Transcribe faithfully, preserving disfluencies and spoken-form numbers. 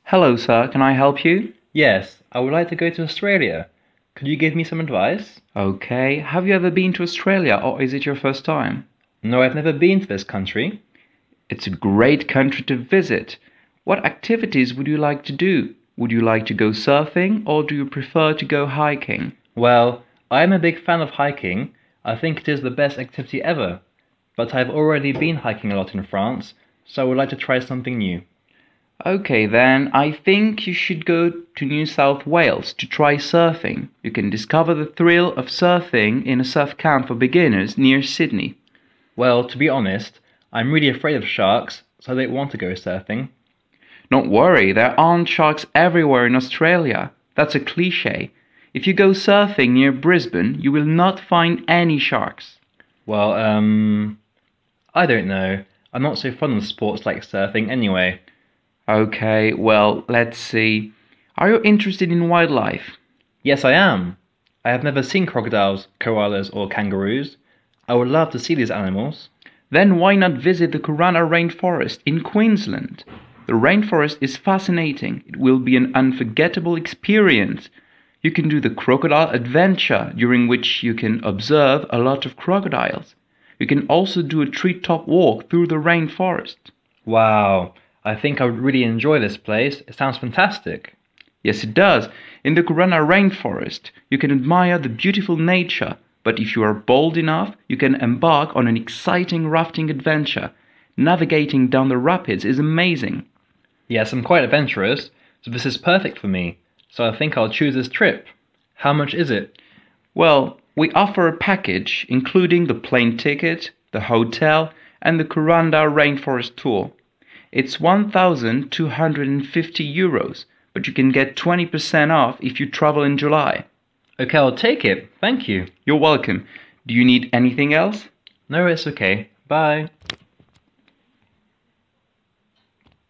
Hello, sir. Can I help you? Yes, I would like to go to Australia. Could you give me some advice? Okay. Have you ever been to Australia or is it your first time? No, I've never been to this country. It's a great country to visit. What activities would you like to do? Would you like to go surfing or do you prefer to go hiking? Well, I am a big fan of hiking. I think it is the best activity ever. But I've already been hiking a lot in France, so I would like to try something new. Okay, then I think you should go to New South Wales to try surfing. You can discover the thrill of surfing in a surf camp for beginners near Sydney. Well, to be honest, I'm really afraid of sharks, so I don't want to go surfing. Don't worry, there aren't sharks everywhere in Australia. That's a cliché. If you go surfing near Brisbane, you will not find any sharks. Well, um, I don't know. I'm not so fond of sports like surfing anyway. Okay, well, let's see. Are you interested in wildlife? Yes, I am. I have never seen crocodiles, koalas, or kangaroos. I would love to see these animals. Then why not visit the Kuranda Rainforest in Queensland? The rainforest is fascinating. It will be an unforgettable experience. You can do the crocodile adventure, during which you can observe a lot of crocodiles. You can also do a treetop walk through the rainforest. Wow, I think I would really enjoy this place. It sounds fantastic. Yes, it does. In the Kuranda Rainforest, you can admire the beautiful nature, but if you are bold enough, you can embark on an exciting rafting adventure. Navigating down the rapids is amazing. Yes, I'm quite adventurous, so this is perfect for me. So I think I'll choose this trip. How much is it? Well, we offer a package including the plane ticket, the hotel, and the Kuranda Rainforest tour. It's one thousand two hundred fifty euros, but you can get twenty percent off if you travel in July. Okay, I'll take it. Thank you. You're welcome. Do you need anything else? No, it's okay. Bye.